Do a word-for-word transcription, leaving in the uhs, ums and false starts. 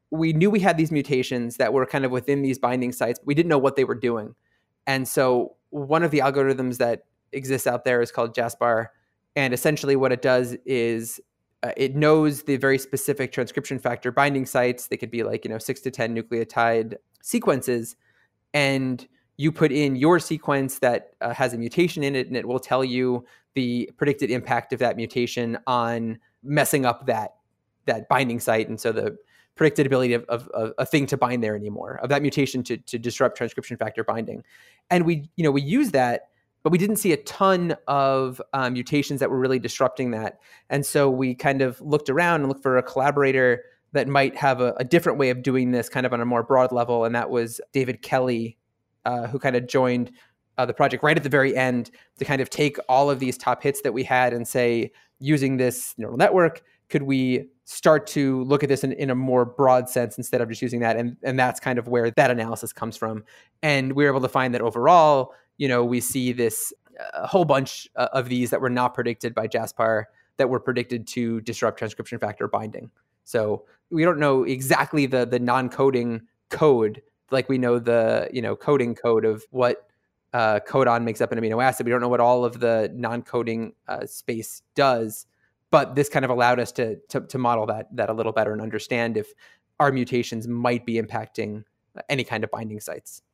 we knew we had these mutations that were kind of within these binding sites, but we didn't know what they were doing. And so one of the algorithms that exists out there is called JASPAR. And essentially what it does is uh, it knows the very specific transcription factor binding sites. They could be like, you know, six to ten nucleotide sequences. And you put in your sequence that uh, has a mutation in it, and it will tell you the predicted impact of that mutation on messing up that, that binding site. And so the predicted ability of, of, of a thing to bind there anymore, of that mutation to, to disrupt transcription factor binding. And we, you know, we use that, but we didn't see a ton of um, mutations that were really disrupting that. And so we kind of looked around and looked for a collaborator that might have a, a different way of doing this kind of on a more broad level. And that was David Kelly, uh, who kind of joined uh, the project right at the very end to kind of take all of these top hits that we had and say, using this neural network, could we start to look at this in, in a more broad sense instead of just using that? And, and that's kind of where that analysis comes from. And we were able to find that overall, you know, we see this a whole bunch of these that were not predicted by JASPAR that were predicted to disrupt transcription factor binding. So we don't know exactly the the non-coding code, like we know the, you know, coding code of what uh, codon makes up an amino acid. We don't know what all of the non-coding uh, space does, but this kind of allowed us to, to to model that that a little better and understand if our mutations might be impacting any kind of binding sites.